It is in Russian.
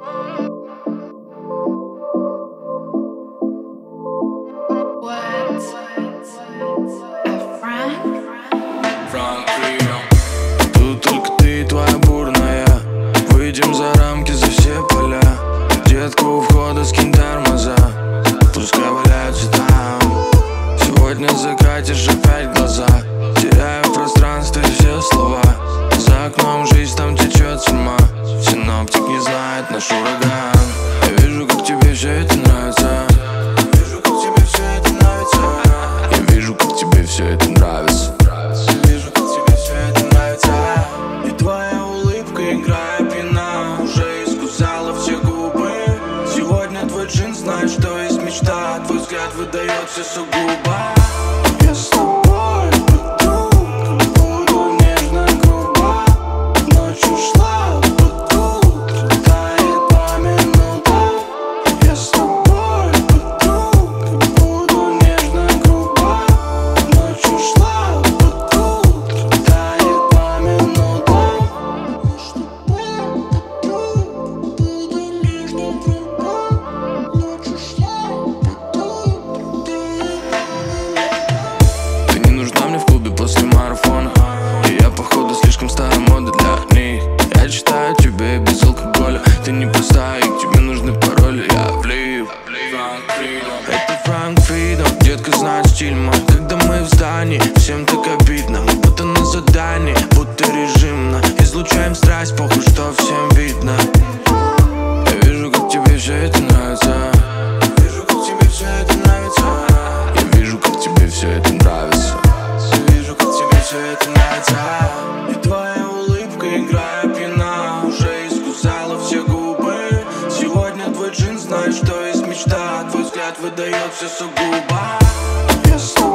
Тут только ты и твоя бурная. Выйдем за рамки, за все поля. Детка, у входа скинь тормоза. Пускай валяются там. Сегодня закатишь опять глаза. Теряю в пространстве все слова. За окном жизнь, там течет тьма. Синоптик не знает наш ураган. Я вижу, как тебе все это нравится. Вижу, как тебе все это нравится. Я вижу, как тебе все это нравится. Вижу, как тебе все это нравится. И твоя улыбка, играя пьяна, уже искусала все губы. Сегодня твой джин знает, что есть мечта. Твой взгляд выдает все сугубо. Я с тобой буду, буду нежно, грубо. Ночь ушла, буду, тает по минутам. Я с тобой буду нежно, грубо. Ночь ушла, буду, тает по минутам. Я с тобой буду нежно, грубо. Ночь ушла, буду. Ты не нужна мне в клубе после марафона. И я, походу, слишком старая мода для них. Я читаю тебе без алкоголя. Ты не простая, и к тебе нужны пароли. Я влив. Это Франк Фридом, детка знает стиль мой. Когда мы в здании, всем так обидно. Мы будто на задании, будто режимно. Излучаем страсть, похуй, что всем видно. Я вижу, как тебе все это нравится. Вижу, как тебе все это нравится. Я вижу, как тебе все это нравится. Вижу, как тебе все это нравится. И твоя улыбка, играя пьяна, уже искусала все губы. Сегодня твой джин знает, что есть мечта. Твой взгляд выдает все сугубо. Я с тобой